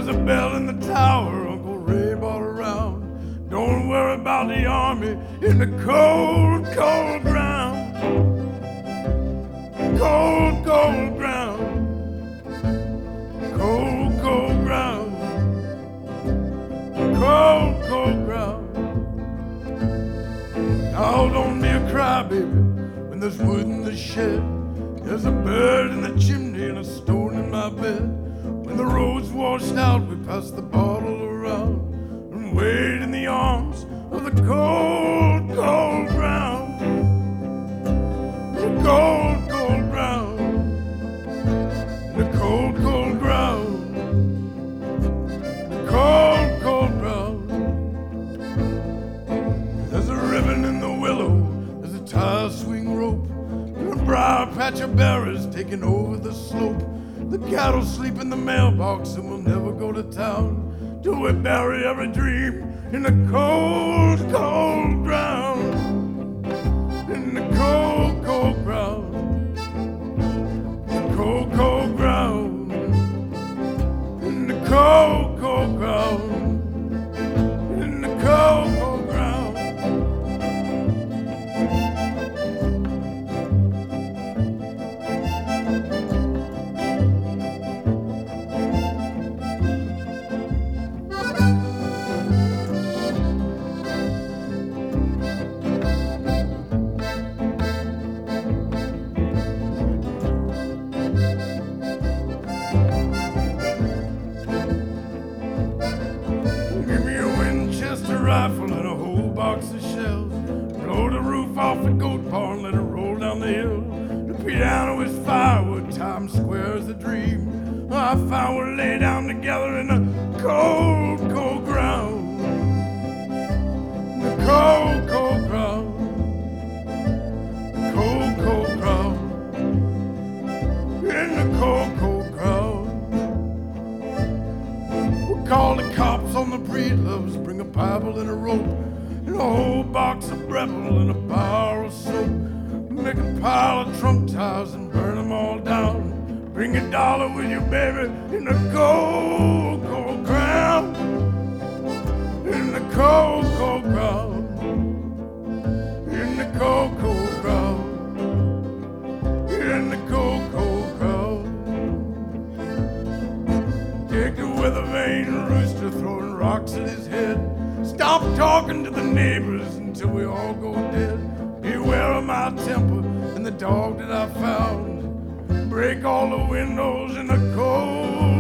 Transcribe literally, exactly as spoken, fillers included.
There's a bell in the tower Uncle Ray brought around. Don't worry about the army in the cold, cold ground. Cold, cold ground. Cold, cold ground. Cold, cold ground. Now don't be a crybaby when there's wood in the shed. There's a bird in the chimney and a stone in my bed. When the road's washed out, we pass the bottle around and wait in the arms of the cold, cold ground. The cold, cold ground. The cold, cold ground. The cold, cold ground. There's a ribbon in the willow, there's a tire swing rope, and a briar patch of berries taking over the slope. The cattle sleep in the mailbox and we'll never go to town till we bury every dream in the cold, cold ground. In the cold, cold ground. The cold, cold ground. In the cold, cold ground. In the cold, cold ground. Rifle and a whole box of shells. Blow the roof off the goat barn, let it roll down the hill. The piano is firewood, Times Square is a dream. I found we'll lay down together in the cold, cold ground. The cold, cold ground. The cold, cold ground. In the cold, cold ground. We'll call the cops on the breedloves, bring a Bible and a rope, and a whole box of Breville and a bar of soap. Make a pile of trunk tires and burn them all down. Bring a dollar with you, baby, in the cold, cold ground. In the cold, cold ground. In the cold, cold ground. In the cold, cold ground. Take the weather vane rooster throwing rocks at his head. Stop talking to the neighbors until we all go dead. Beware of my temper and the dog that I found. Break all the windows in the cold.